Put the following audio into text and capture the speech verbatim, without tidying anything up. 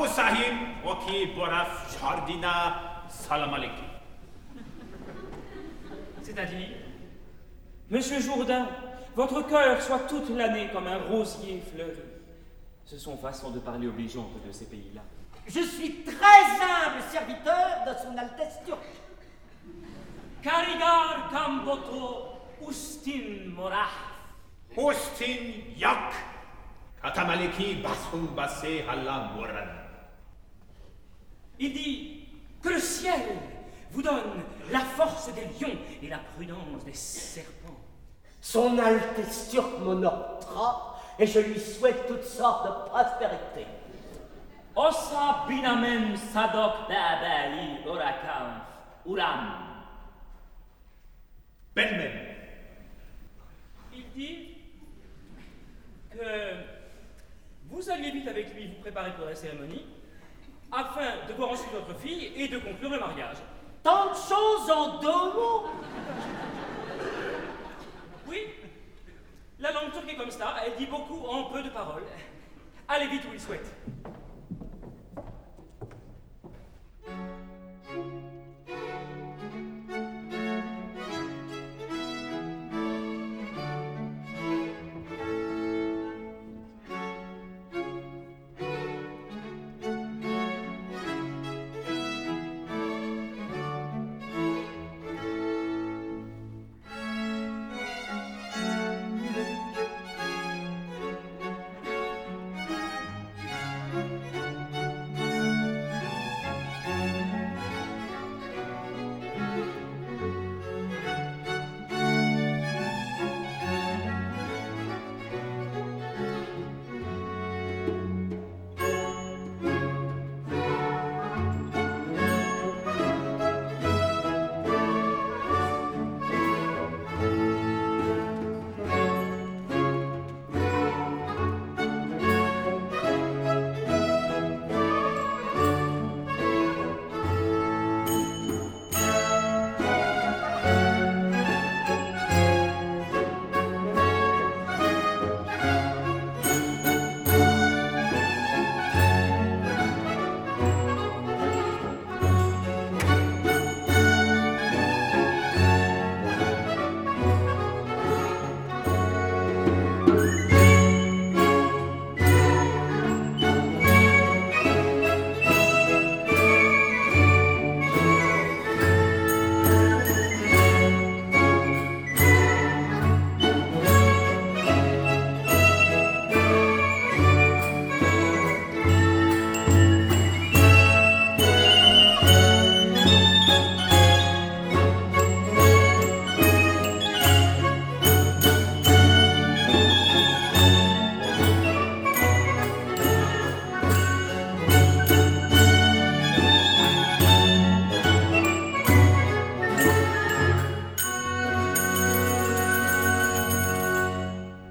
Babu Sahib, Waki Boraf Jardina Salam Aleki. C'est-à-dire, Monsieur Jourdain, votre cœur soit toute l'année comme un rosier fleuri. Ce sont façons de parler obligeantes de ces pays-là. Je suis très humble serviteur de son Altesse turque. Karigar Kamboto Ustin Morah. Ustin Yak. Katamaleki Basum Basse Hallam Moran. Il dit que le ciel vous donne la force des lions et la prudence des serpents. Son Altesse turque m'honorera et je lui souhaite toutes sortes de prospérité. Osa binamen sadok dabai orakam uram. Belmen. Il dit que vous alliez vite avec lui vous préparer pour la cérémonie afin de voir ensuite votre fille et de conclure le mariage. Tant de choses en deux mots. Oui, la langue turque est comme ça, elle dit beaucoup en peu de paroles. Allez vite où il souhaite.